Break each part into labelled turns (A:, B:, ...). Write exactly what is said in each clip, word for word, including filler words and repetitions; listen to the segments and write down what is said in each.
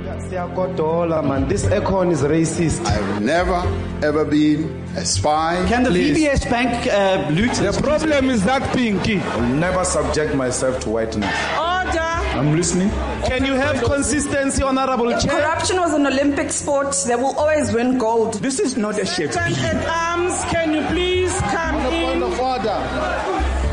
A: Man, this Econ is racist.
B: I've never ever been a spy.
C: Can the
A: Please.
C: V B S Bank uh, loot?
A: The problem is that pinky. I'll never subject myself to whiteness.
D: Order.
A: I'm listening. Can you have consistency, Honorable
D: If
A: Chair?
D: corruption was an Olympic sport, they will always win gold.
C: This is not a Shakespeare.
D: At arms, can you please come
B: On the
D: in?
B: point of order.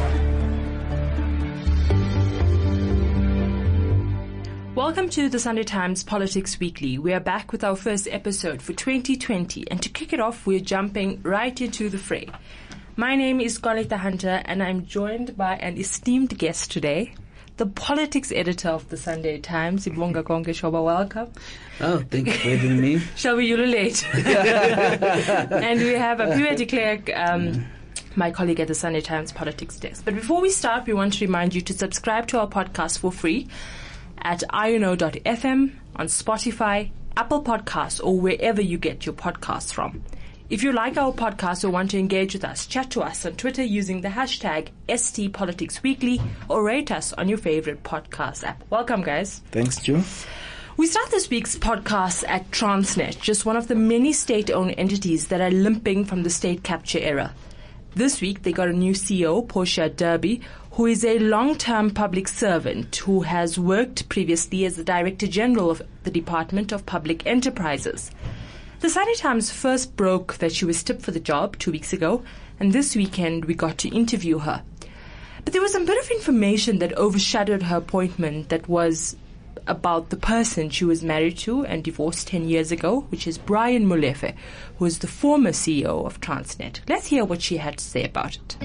E: Welcome to the Sunday Times Politics Weekly. We are back with our first episode for twenty twenty, and to kick it off, we're jumping right into the fray. My name is Koleta Hunter, and I'm joined by an esteemed guest today, the politics editor of the Sunday Times, Ibonga Konke Shoba. Welcome.
F: Oh, thank you for having me.
E: Shall we ululate? And we have Aphiwe de Klerk, um, my colleague at the Sunday Times Politics Desk. But before we start, we want to remind you to subscribe to our podcast for free at I N O dot F M, on Spotify, Apple Podcasts, or wherever you get your podcasts from. If you like our podcast or want to engage with us, chat to us on Twitter using the hashtag S T Politics Weekly, or rate us on your favorite podcast app. Welcome, guys.
C: Thanks, Joe.
E: We start this week's podcast at Transnet, just one of the many state-owned entities that are limping from the state capture era. This week, they got a new C E O, Portia Derby, who is a long-term public servant who has worked previously as the Director General of the Department of Public Enterprises. The Sunday Times first broke that she was tipped for the job two weeks ago, and this weekend we got to interview her. But there was a bit of information that overshadowed her appointment that was about the person she was married to and divorced ten years ago, which is Brian Molefe, who is the former C E O of Transnet. Let's hear what she had to say about it.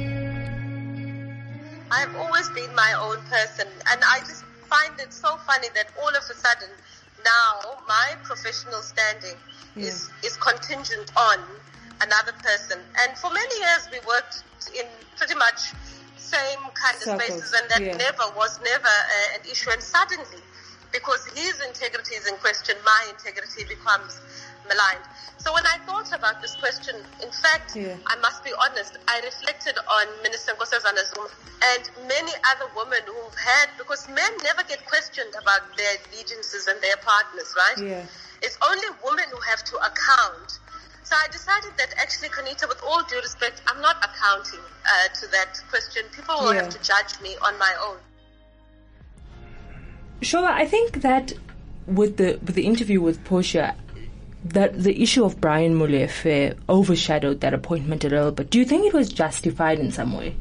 G: I've always been my own person, and I just find it so funny that all of a sudden now my professional standing yeah. is, is contingent on another person. And for many years we worked in pretty much same kind of
E: Circles.
G: spaces, and that
E: yeah.
G: never was never uh, an issue. And suddenly, because his integrity is in question, my integrity becomes maligned. So when I thought about this question, in fact,
E: yeah.
G: I must be honest, I reflected on Minister Nkosazana Zuma and many other women who've had, because men never get questioned about their allegiances and their partners, right?
E: Yeah.
G: It's only women who have to account. So I decided that actually, Kanita, with all due respect, I'm not accounting uh, to that question. People will
E: yeah.
G: have to judge me on my own.
E: Shoba, I think that with the with the interview with Portia, that the issue of Brian Molefe overshadowed that appointment a little bit. Do you think it was justified in some way?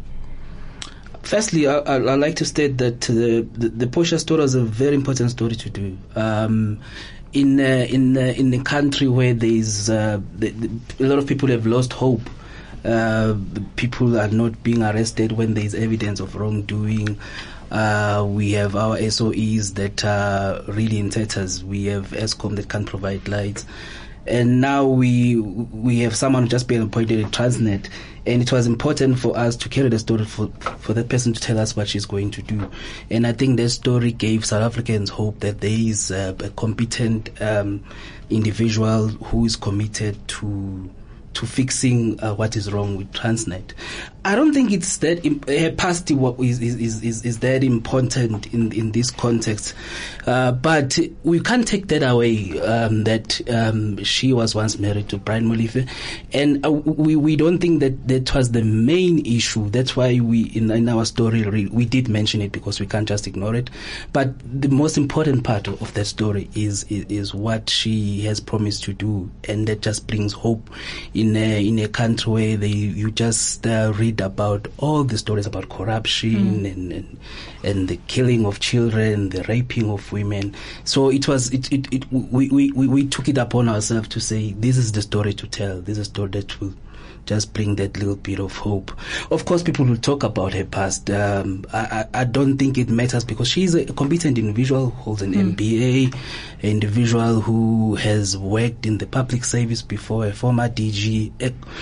F: Firstly, I, I, I like to state that the, the the Portia story is a very important story to do. Um, in uh, in uh, in a country where there is uh, the, the, a lot of people have lost hope. Uh, people are not being arrested when there is evidence of wrongdoing. Uh, we have our S O Es that are really in tatters. We have Eskom that can't provide lights. And now we we have someone just being appointed at Transnet. And it was important for us to carry the story for, for that person to tell us what she's going to do. And I think that story gave South Africans hope that there is a, a competent um, individual who is committed to to fixing uh, what is wrong with Transnet. I don't think it's that imp- her past is, is, is, is that important in, in this context. Uh, but we can't take that away, um, that um, she was once married to Brian Molefe. And uh, we, we don't think that that was the main issue. That's why we, in, in our story, we did mention it, because we can't just ignore it. But the most important part of, of that story is, is, is what she has promised to do. And that just brings hope in a, in a country where they, you just uh, read about all the stories about corruption mm. and, and and the killing of children, the raping of women. So it was it, it, it we, we, we took it upon ourselves to say, this is the story to tell. This is a story that will just bring that little bit of hope. Of course, people will talk about her past. Um, I, I, I don't think it matters, because she's a competent individual, holds an mm. M B A, an individual who has worked in the public service before, a former D G.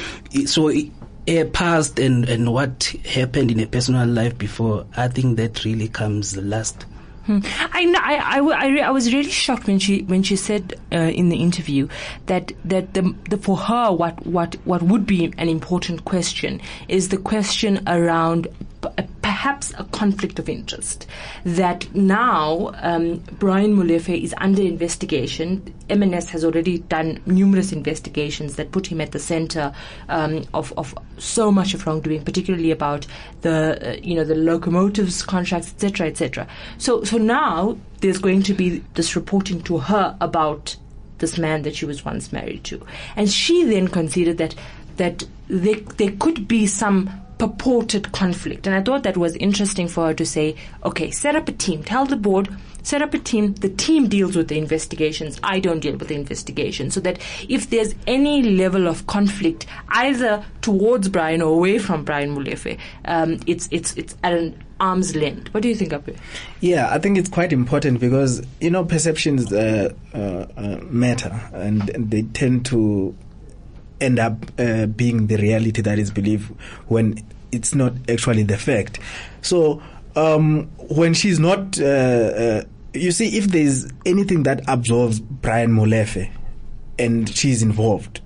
F: So it, her past and, and what happened in her personal life before, I think that really comes last.
E: Hmm. I, know, I, I, I, I was really shocked when she when she said uh, in the interview that that the, the for her what, what what would be an important question is the question around p- perhaps a conflict of interest. That now um, Brian Molefe is under investigation. M N S has already done numerous investigations that put him at the center um, of, of so much of wrongdoing, particularly about the uh, you know the locomotives contracts, et cetera, et cetera. So so now there's going to be this reporting to her about this man that she was once married to, and she then considered that that there, there could be some purported conflict. And I thought that was interesting for her to say, okay, set up a team, tell the board, set up a team, the team deals with the investigations, I don't deal with the investigation, so that if there's any level of conflict, either towards Brian or away from Brian Molefe, um, it's, it's, it's at an arm's length. What do you think, Apu?
H: Yeah, I think it's quite important because, you know, perceptions uh, uh, uh, matter, and, and they tend to end up uh, being the reality that is believed when it's not actually the fact. So um, when she's not, uh, uh, you see, if there's anything that absolves Brian Molefe and she's involved,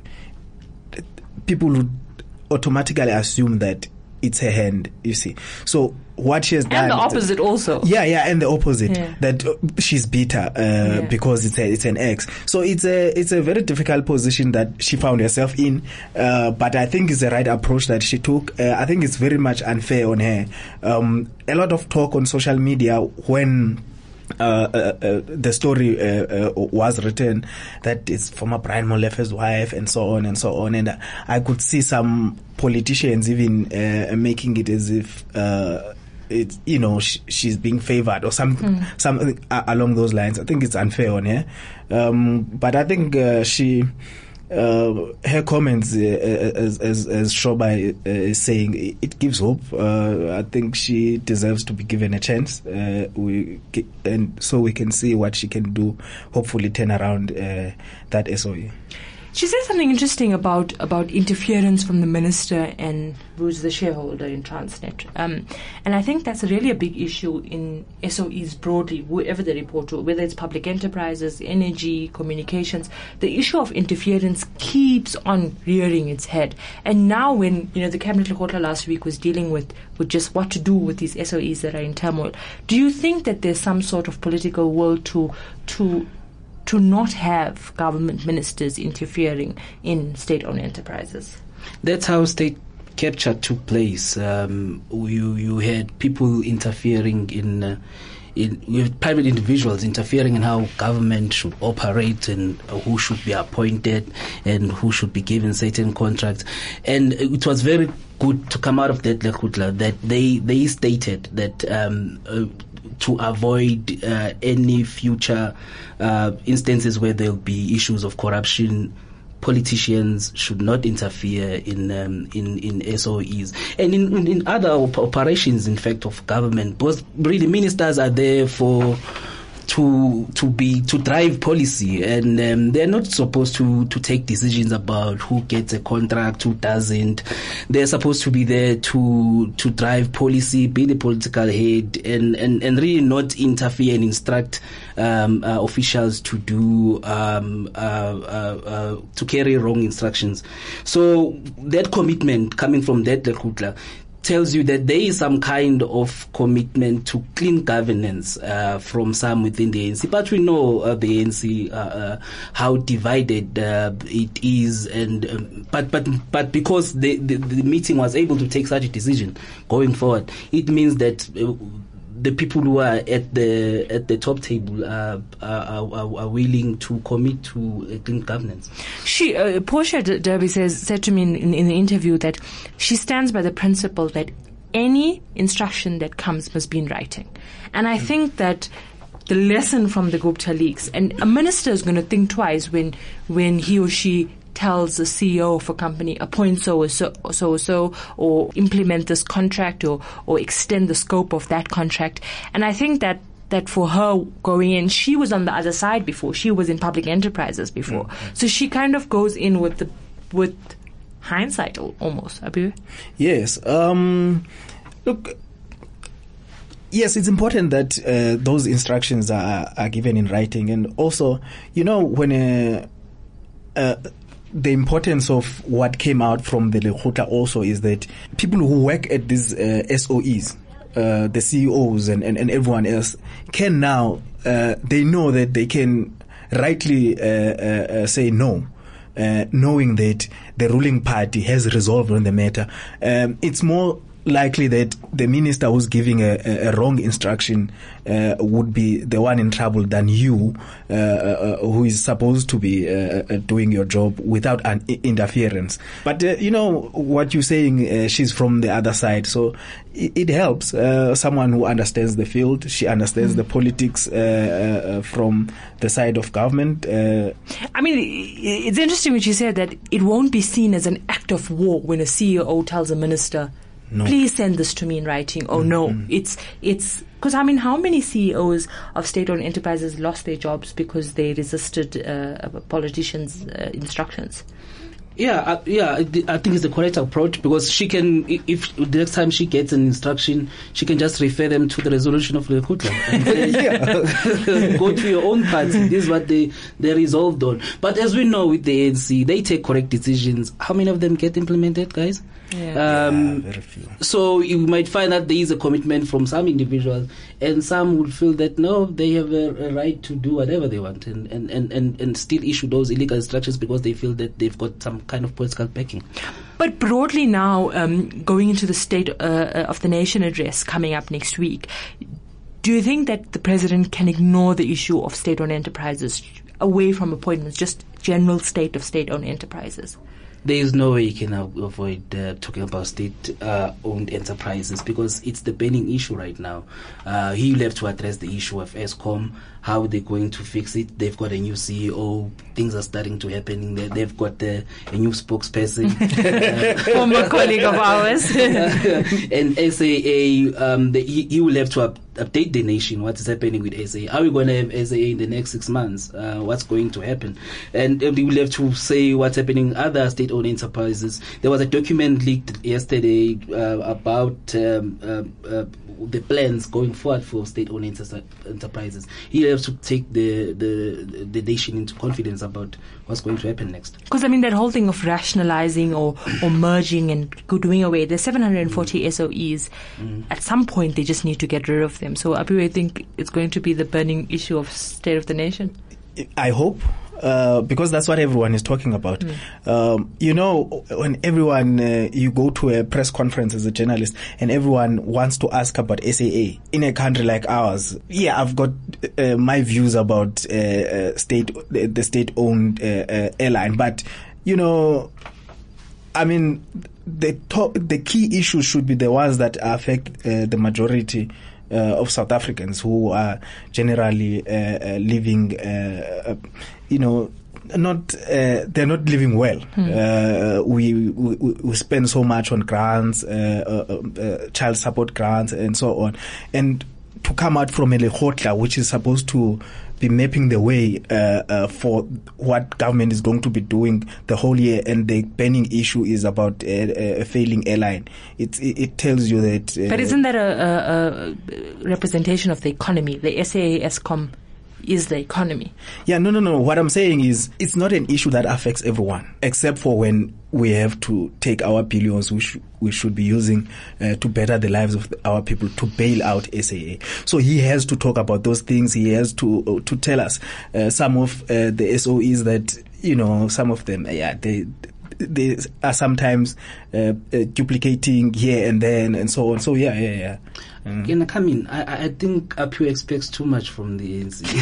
H: people would automatically assume that it's her hand, you see. So what she has done,
E: and the opposite also.
H: Yeah, yeah, and the opposite,
E: yeah.
H: that uh, she's bitter uh, yeah. because it's a, it's an ex. So it's a it's a very difficult position that she found herself in. Uh, but I think it's the right approach that she took. Uh, I think it's very much unfair on her. Um, a lot of talk on social media when Uh, uh, uh, the story uh, uh, was written that it's former Brian Molefe's wife and so on and so on, and uh, I could see some politicians even uh, making it as if uh, it's, you know, sh- she's being favored or something mm. something uh, along those lines. I think it's unfair on her, um, but I think uh, she Uh, her comments, uh, as, as, as Shoba uh, is saying, it gives hope. Uh, I think she deserves to be given a chance. Uh, we and so we can see what she can do. Hopefully, turn around uh, that S O E.
E: She said something interesting about, about interference from the minister and who's the shareholder in Transnet. Um, and I think that's really a big issue in S O Es broadly, whoever they report to, whether it's public enterprises, energy, communications. The issue of interference keeps on rearing its head. And now when, you know, the Cabinet Lekgotla last week was dealing with, with just what to do with these S O Es that are in turmoil, do you think that there's some sort of political will to to to not have government ministers interfering in state-owned enterprises?
F: That's how state capture took place. Um, you you had people interfering in, uh, in with private individuals interfering in how government should operate and uh, who should be appointed and who should be given certain contracts. And it was very good to come out of that Lekgotla that they they stated that um, uh, to avoid uh, any future uh, instances where there will be issues of corruption, politicians should not interfere in um, in in S O Es and in, in, in other op- operations, in fact, of government. Because really, ministers are there for to to be to drive policy, and um, they're not supposed to to take decisions about who gets a contract, who doesn't. They're supposed to be there to to drive policy, be the political head, and and, and really not interfere and instruct um, uh, officials to do um, uh, uh, uh, to carry wrong instructions. So that commitment coming from that Lekgotla tells you that there is some kind of commitment to clean governance uh, from some within the A N C. But we know uh, the A N C, uh, uh, how divided uh, it is, and um, but but but because the, the the meeting was able to take such a decision going forward, it means that Uh, the people who are at the at the top table uh, are, are, are willing to commit to uh, clean governance.
E: She, uh, Portia Derby says said to me in, in, in the interview that she stands by the principle that any instruction that comes must be in writing, and I mm. think that the lesson from the Gupta leaks, and a minister is going to think twice when when he or she tells the C E O of a company, appoint so or so, so or so, or implement this contract, or, or extend the scope of that contract. And I think that, that for her going in, she was on the other side before. She was in public enterprises before. Mm-hmm. So she kind of goes in with the, with hindsight almost. Abu?
H: Yes. Um, look, yes, it's important that uh, those instructions are, are given in writing. And also, you know, when a, uh, the importance of what came out from the Lekgotla also is that people who work at these uh, S O Es, uh, the C E Os and, and, and everyone else can now, uh, they know that they can rightly uh, uh, uh, say no. Uh, knowing that the ruling party has resolved on the matter. Um, it's more likely that the minister who's giving a, a, a wrong instruction uh, would be the one in trouble than you, uh, uh, who is supposed to be uh, uh, doing your job without an I- interference. But uh, you know what you're saying, uh, she's from the other side, so it, it helps. Uh, someone who understands the field, she understands mm. the politics uh, uh, from the side of government. Uh,
E: I mean, it's interesting when you said that it won't be seen as an act of war when a C E O tells a minister, no. please send this to me in writing. Oh, mm-hmm. no. It's, it's, because I mean, how many C E Os of state-owned enterprises lost their jobs because they resisted uh, politicians' uh, instructions?
F: Yeah, uh, yeah, I, I think it's the correct approach, because she can, if the next time she gets an instruction, she can just refer them to the resolution of the Lekgotla and say, go to your own party. This is what they, they resolved on. But as we know with the A N C, they take correct decisions. How many of them get implemented, guys?
E: Yeah.
F: Um,
H: yeah, very few.
F: So you might find that there is a commitment from some individuals, and some will feel that no, they have a, a right to do whatever they want and, and, and, and, and still issue those illegal instructions because they feel that they've got some kind of political backing.
E: But broadly now, um, going into the State uh, of the Nation address coming up next week, do you think that the president can ignore the issue of state-owned enterprises away from appointments, just general state of state-owned enterprises?
F: There is no way you can avoid uh, talking about state-owned uh, enterprises, because it's the burning issue right now. Uh, he will have to address the issue of Eskom, how they're going to fix it. They've got a new C E O. Things are starting to happen. They, they've got uh, a new spokesperson.
E: Former colleague of ours.
F: And S A A, um, the, he, he will have to up, update the nation what is happening with S A A. Are we going to have S A A in the next six months? Uh, what's going to happen? And uh, we will have to say what's happening in other state-owned enterprises. There was a document leaked yesterday uh, about um, uh, uh, the plans going forward for state-owned enter- enterprises. He has to take the, the the nation into confidence about what's going to happen next.
E: Because I mean, that whole thing of rationalizing or, or merging and doing away, there's seven hundred forty mm. S O Es. Mm. At some point, they just need to get rid of them. So, Abiwe, I think it's going to be the burning issue of state of the nation.
H: I hope. Uh, because that's what everyone is talking about. Mm. Um, you know, when everyone, uh, you go to a press conference as a journalist and everyone wants to ask about S A A in a country like ours. Yeah, I've got uh, my views about uh, uh, state, the, the state-owned uh, uh, airline, but you know, I mean, the top, the key issues should be the ones that affect uh, the majority Uh, of South Africans who are generally uh, uh, living, uh, uh, you know, not uh, they're not living well. Hmm. Uh, we, we we spend so much on grants, uh, uh, uh, child support grants, and so on, and to come out from a Lekgotla, which is supposed to be mapping the way uh, uh, for what government is going to be doing the whole year, and the burning issue is about a, a failing airline. It, it it tells you that. Uh,
E: but isn't that a, a, a representation of the economy? The S A A Eskom is the economy.
H: Yeah, no, no, no. What I'm saying is, it's not an issue that affects everyone, except for when we have to take our billions, which we should be using uh, to better the lives of our people, to bail out S A A. So he has to talk about those things. He has to uh, to tell us uh, some of uh, the S O Es that, you know, some of them, yeah, they they are sometimes uh, uh, duplicating here and then and so on. So yeah, yeah, yeah.
F: Mm. Can I come in? I, I think Apu expects too much from the A N C.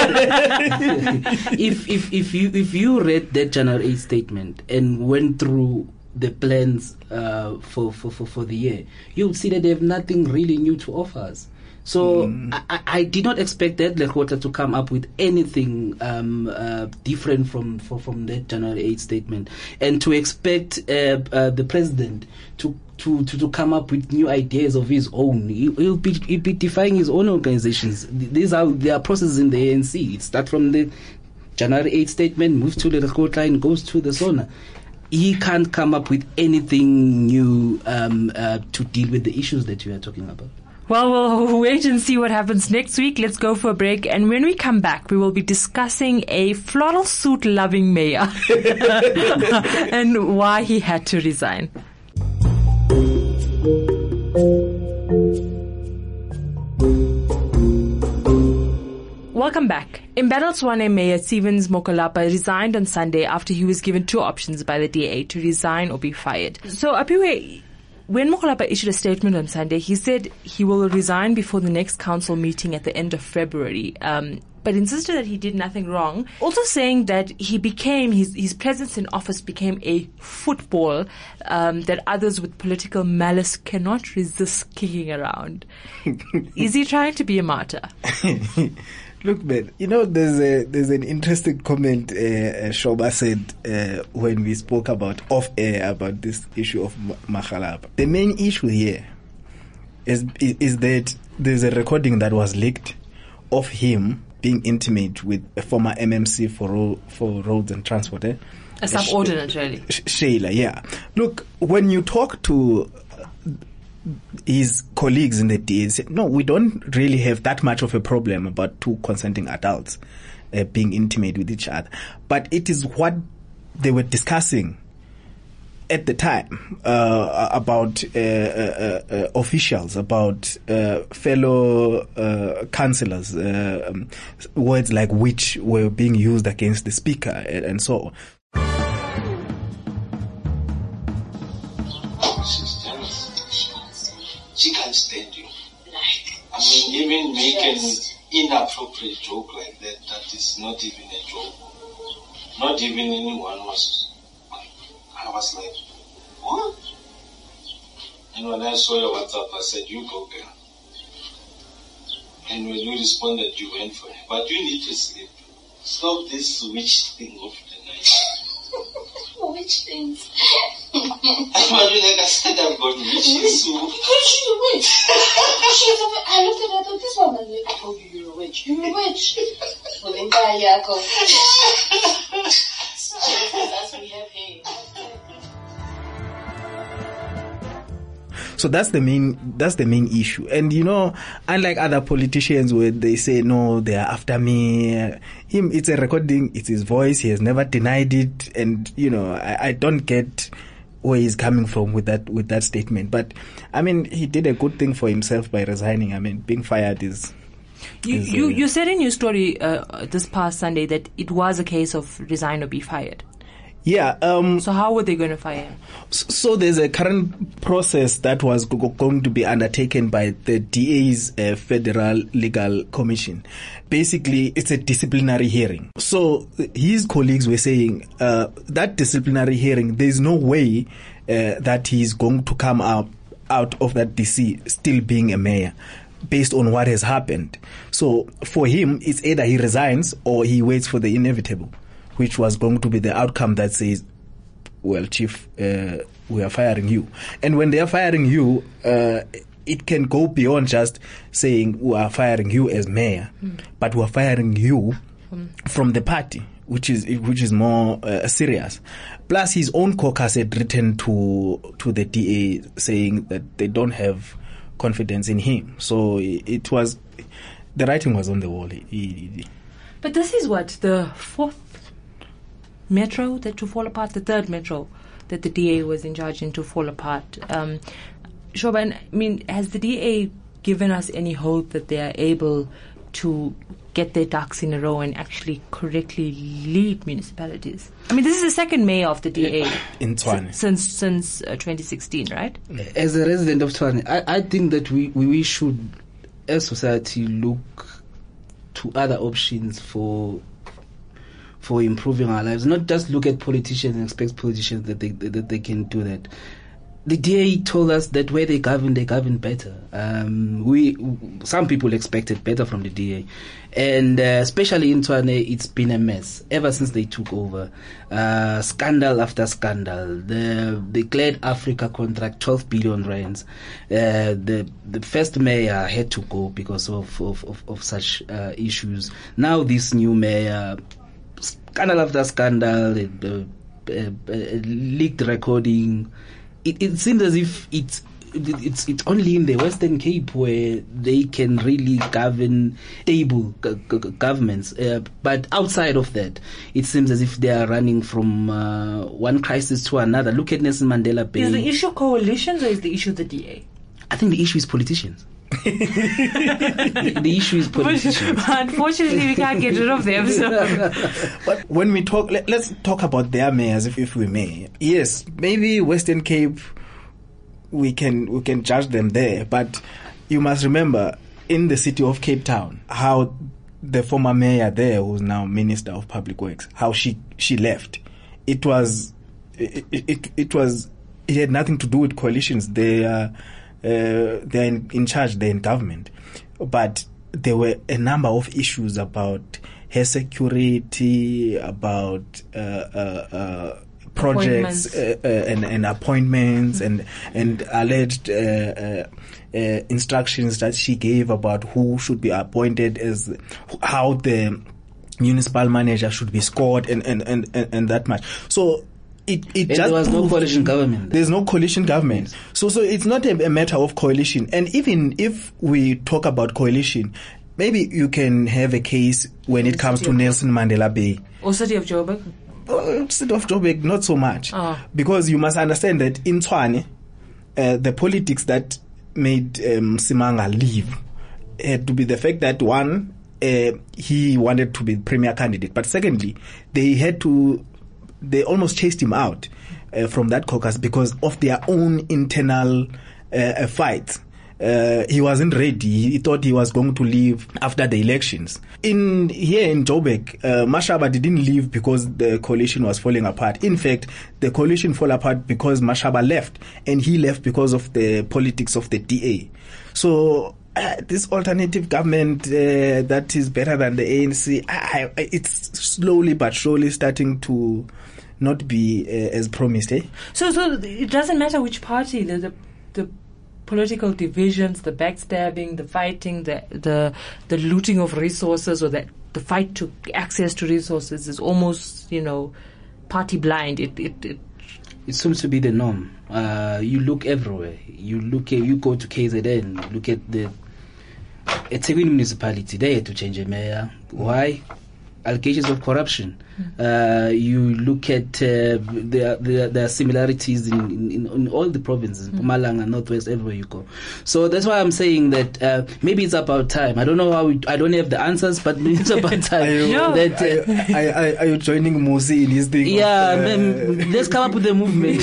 F: if if if you if you read that January eighth statement and went through the plans uh, for, for, for, for the year, you would see that they have nothing really new to offer us. So mm. I, I did not expect that Lekgotla to come up with anything um, uh, different from, from from that January eighth statement, and to expect uh, uh, the president to To, to, to come up with new ideas of his own. He, he'll, be, he'll be defying his own organizations. These are there are processes in the A N C. It starts from the January eighth statement, moves to the Lekgotla, and goes to the SONA. He can't come up with anything new um, uh, to deal with the issues that you are talking about.
E: Well, we'll wait and see what happens next week. Let's go for a break. And when we come back, we will be discussing a floral suit loving mayor and why he had to resign. Welcome back. Embattled Tshwane Mayor Stevens Mokolapa resigned on Sunday after he was given two options by the D A to resign or be fired. So, Apiwe, when Mokolapa issued a statement on Sunday, he said he will resign before the next council meeting at the end of February, um, but insisted that he did nothing wrong. Also saying that he became, his, his presence in office became a football um, that others with political malice cannot resist kicking around. Is he trying to be a martyr?
H: Look, man, you know, there's a there's an interesting comment uh, Shoba said uh, when we spoke about off air about this issue of Makgalapa. The main issue here is, is is that there's a recording that was leaked of him being intimate with a former M M C for ro- for roads and transport. Eh?
E: A subordinate, really.
H: Sh- Shayla, yeah. Look, when you talk to his colleagues in the D A, say, no, we don't really have that much of a problem about two consenting adults uh, being intimate with each other. But it is what they were discussing at the time uh, about uh, uh, uh, officials, about uh, fellow uh, councillors, uh, um, words like which were being used against the speaker and, and so on.
I: She can't stand you. I mean, even make an inappropriate joke like that, that is not even a joke. Not even anyone was. I was like, what? And when I saw your WhatsApp, I said, you go, girl. And when you responded, you went for it. But you need to sleep. Stop this witch thing of the night.
J: Which things?
I: I mean, like I said, I've got witches.
J: Which witch? She's a witch. I looked at her, I thought, this woman, I told you you're a witch. You're a witch. Well, then, Yako. That's what we have here.
H: So that's the main that's the main issue. And you know, unlike other politicians where they say no, they are after me, him it's a recording, it's his voice, he has never denied it, and you know, I, I don't get where he's coming from with that with that statement. But I mean, he did a good thing for himself by resigning. I mean, being fired is
E: You
H: is,
E: you,
H: uh,
E: you said in your story uh, this past Sunday that it was a case of resign or be fired.
H: Yeah. Um,
E: so how were they going to fire him?
H: So there's a current process that was go- going to be undertaken by the D A's uh, Federal Legal Commission. Basically, it's a disciplinary hearing. So his colleagues were saying uh, that disciplinary hearing, there's no way uh, that he's going to come out out of that D C still being a mayor, based on what has happened. So for him, it's either he resigns or he waits for the inevitable, which was going to be the outcome that says, well, Chief, uh, we are firing you. And when they are firing you, uh, it can go beyond just saying we are firing you as mayor, mm. but we are firing you mm. from the party, which is which is more uh, serious. Plus, his own caucus had written to to the D A saying that they don't have confidence in him. So it was, the writing was on the wall. He, he,
E: but this is what, the fourth metro that to fall apart, the third metro that the D A was in charge in to fall apart. Um, Shoban, I mean, has the D A given us any hope that they are able to get their ducks in a row and actually correctly lead municipalities? I mean, this is the second mayor of the D A
H: in Tshwane
E: since since uh, twenty sixteen, right?
F: As a resident of Tshwane, I, I think that we, we, we should, as society, look to other options for for improving our lives. Not just look at politicians and expect politicians that they that they can do that. The D A told us that where they govern, they govern better. Um, we, some people expected better from the D A, and uh, especially in Tshwane, it's been a mess ever since they took over. Uh, scandal after scandal. The the Glad Africa contract, twelve billion rands. Uh, the the first mayor had to go because of of of, of such uh, issues. Now this new mayor, scandal after scandal, uh, uh, uh, leaked recording. It, it seems as if it's it's it's only in the Western Cape where they can really govern stable g- g- governments. Uh, but outside of that, it seems as if they are running from uh, one crisis to another. Look at Nelson Mandela Bay.
E: Is the issue coalitions or is the issue the D A?
F: I think the issue is politicians. the, the issue is politicians.
E: Unfortunately, we can't get rid of them. So.
H: But when we talk, let, let's talk about their mayors, if, if we may. Yes, maybe Western Cape, we can we can judge them there, but you must remember in the city of Cape Town how the former mayor there, who's now Minister of Public Works, how she she left. It was it it, it was it had nothing to do with coalitions. They uh, uh, they're in, in charge, they're in government, but there were a number of issues about her security, about uh, uh, uh, projects uh, uh, and, and appointments mm-hmm. and and alleged uh, uh, uh, instructions that she gave about who should be appointed, as how the municipal manager should be scored, and and, and, and, and that much. So it it just
F: there was no coalition government.
H: There's no coalition government.
F: Yes.
H: So so it's not a, a matter of coalition. And even if we talk about coalition, maybe you can have a case when it comes to Nelson Mandela Bay
E: or City of Joburg.
H: Oh, City of Joburg, not so much.
E: Oh.
H: Because you must understand that in Tshwane, uh, the politics that made um, Simanga leave had to be the fact that, one, uh, he wanted to be premier candidate. But secondly, they had to, they almost chased him out uh, from that caucus because of their own internal uh, fights. Uh, he wasn't ready. He thought he was going to leave after the elections. In here in Joburg, uh, Mashaba didn't leave because the coalition was falling apart. In fact, the coalition fell apart because Mashaba left, and he left because of the politics of the D A. So uh, this alternative government uh, that is better than the A N C, I, I, it's slowly but surely starting to not be uh, as promised. Eh?
E: So, so it doesn't matter which party the the. the political divisions, the backstabbing, the fighting, the the the looting of resources, or the the fight to access to resources is almost, you know, party blind. It it it,
F: it seems to be the norm. Uh, you look everywhere. You look at, you go to K Z N. Look at the eThekwini municipality. They had to change a mayor. Why? Allegations of corruption. Uh, you look at uh, there, there, there are similarities in, in, in all the provinces, mm. Mpumalanga, Northwest, everywhere you go. So that's why I'm saying that uh, maybe it's about time. I don't know how. We, I don't have the answers, but it's about time.
H: are, you,
F: that, uh,
H: are, are, are you joining Musi in his thing?
F: Yeah,
H: of, uh,
F: man, let's come up with a movement.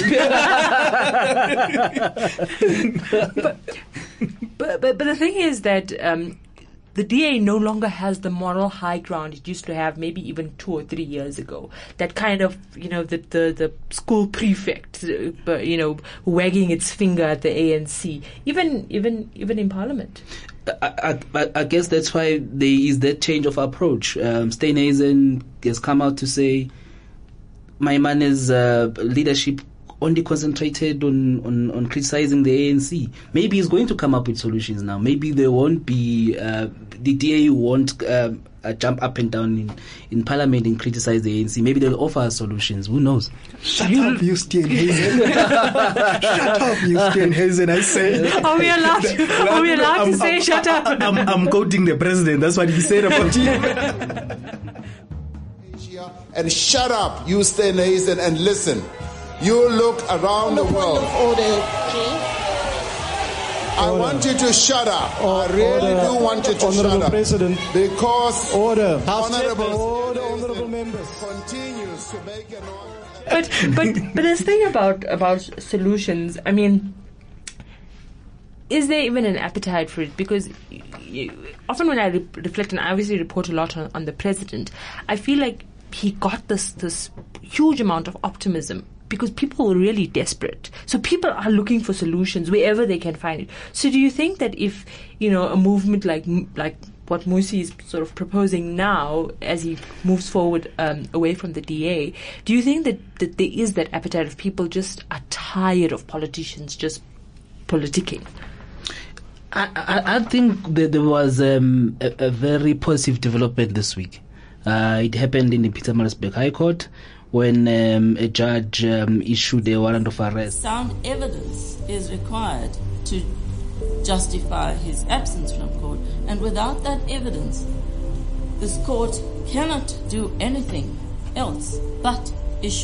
E: but, but, but but the thing is that. Um, The D A no longer has the moral high ground it used to have maybe even two or three years ago. That kind of, you know, the the, the school prefect, uh, you know, wagging its finger at the A N C, even even even in Parliament.
F: I, I, I guess that's why there is that change of approach. Um, Steenhuisen has come out to say Maimane's uh, leadership only concentrated on, on, on criticizing the A N C. Maybe he's going to come up with solutions now. Maybe there won't be, uh, the D A won't uh, uh, jump up and down in, in Parliament and criticize the A N C. Maybe they'll offer solutions. Who knows?
H: Shut you up, you Steenhuisen. Shut up, you Steenhuisen, I say.
E: Are we allowed to, are we allowed I'm, to say
H: I'm,
E: shut up?
H: I'm, I'm quoting the president. That's what he said about you.
B: And shut up, you Steenhuisen, and listen. You look around the world.
J: Order,
B: I want you to shut up. I really
K: order.
B: do want you to
K: Honorable
B: shut up.
K: President.
B: Because
K: order.
B: Honorable,
K: order, honorable members
B: continues to make an
E: But but but this thing about about solutions, I mean, is there even an appetite for it? Because you, often when I re- reflect, and I obviously report a lot on, on the president, I feel like he got this this huge amount of optimism because people were really desperate. So people are looking for solutions wherever they can find it. So do you think that if, you know, a movement like like what Musi is sort of proposing now as he moves forward um, away from the D A, do you think that, that there is that appetite of people just are tired of politicians just politicking?
F: I, I, I think that there was um, a, a very positive development this week. Uh, it happened in the Pietermaritzburg High Court when um, a judge um, issued a warrant of arrest.
L: Sound evidence is required to justify his absence from court, and without that evidence, this court cannot do anything else but issue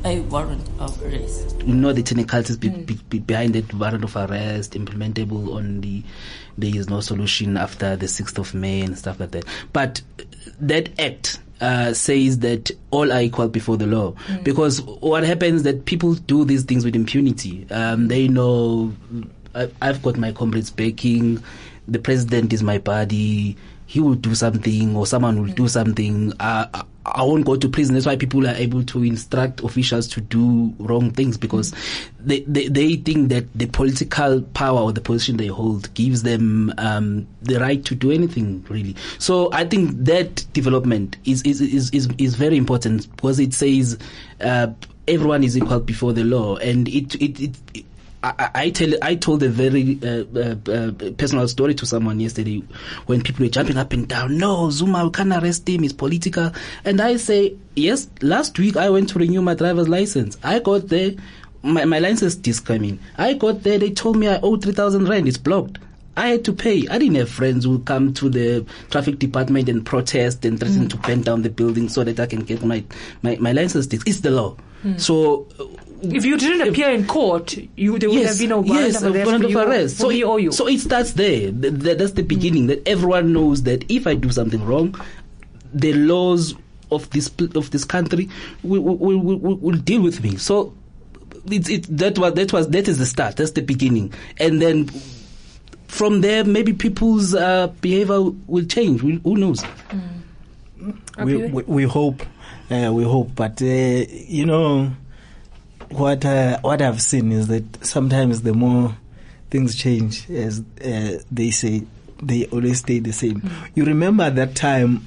L: a warrant of arrest.
F: You know the technicalities be, be, be behind that warrant of arrest, implementable on the, there is no solution after the sixth of May and stuff like that. But that act uh, says that all are equal before the law. Mm. Because what happens is that people do these things with impunity. Um, they know, I, I've got my comrades backing, the president is my buddy, he will do something or someone will mm. do something. Uh, I, I won't go to prison. That's why people are able to instruct officials to do wrong things, because mm. they, they, they think that the political power or the position they hold gives them um, the right to do anything, really. So I think that development is is is is, is very important, because it says uh, everyone is equal before the law, and it it. it, it I, I tell. I told a very uh, uh, uh, personal story to someone yesterday when people were jumping up and down. No, Zuma, we can't arrest him. It's political. And I say, yes. Last week I went to renew my driver's license. I got there, my my license is coming. I got there. They told me I owe three thousand rand. It's blocked. I had to pay. I didn't have friends who come to the traffic department and protest and threaten mm. to burn down the building so that I can get my my, my license. It's the law. Mm. So.
E: If you didn't appear in court, you there would
F: yes,
E: have been a warrant
F: yes,
E: of arrest,
F: warrant
E: for,
F: of
E: you,
F: arrest.
E: for
F: So
E: me
F: it,
E: or you.
F: So it starts there. The, the, that's the beginning. Mm. That everyone knows that if I do something wrong, the laws of this of this country will will, will, will, will deal with me. So it, it that was that was that is the start. That's the beginning, and then from there maybe people's uh, behavior will change. We, who knows?
E: Mm.
H: We, we we hope, uh, we hope, but uh, you know. What uh, what I've seen is that sometimes the more things change, as uh, they say, they always stay the same. Mm. You remember that time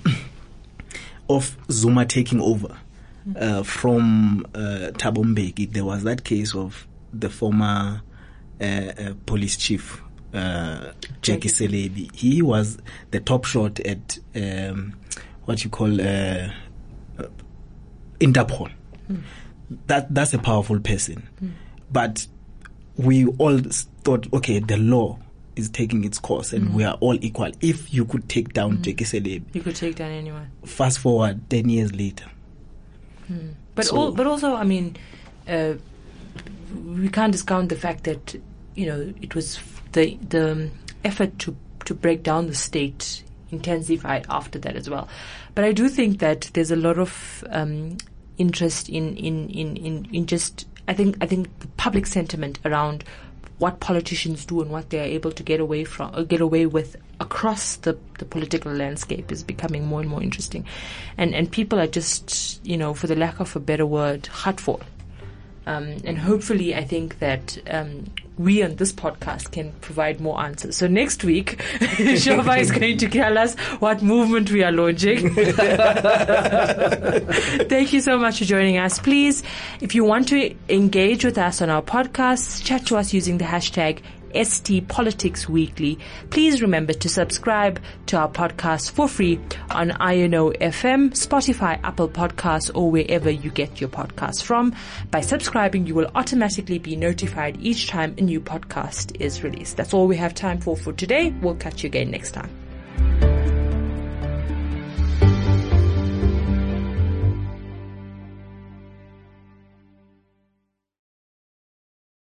H: of Zuma taking over uh, from uh, Thabo Mbeki? There was that case of the former uh, uh, police chief, uh, Jackie Selebi. He was the top shot at um, what you call uh, uh, Interpol. Mm. That that's a powerful person, mm. but we all thought, okay, the law is taking its course, and mm. we are all equal. If you could take down mm. Jackie Selebi,
E: you could take down anyone.
H: Fast forward ten years later,
E: mm. but so, all, but also, I mean, uh, we can't discount the fact that you know it was the the effort to to break down the state intensified after that as well. But I do think that there's a lot of um, interest in, in, in, in, in just I think I think the public sentiment around what politicians do and what they are able to get away from or get away with across the, the political landscape is becoming more and more interesting. And and people are just, you know, for the lack of a better word, hurtful. Um, and hopefully I think that um, we on this podcast can provide more answers. So next week, Shova is going to tell us what movement we are launching. Thank you so much for joining us. Please, if you want to engage with us on our podcast, chat to us using the hashtag S T Politics Weekly. Please remember to subscribe to our podcast for free on I N O F M, Spotify, Apple Podcasts, or wherever you get your podcasts from. By subscribing, you will automatically be notified each time a new podcast is released. That's all we have time for for today. We'll catch you again next time.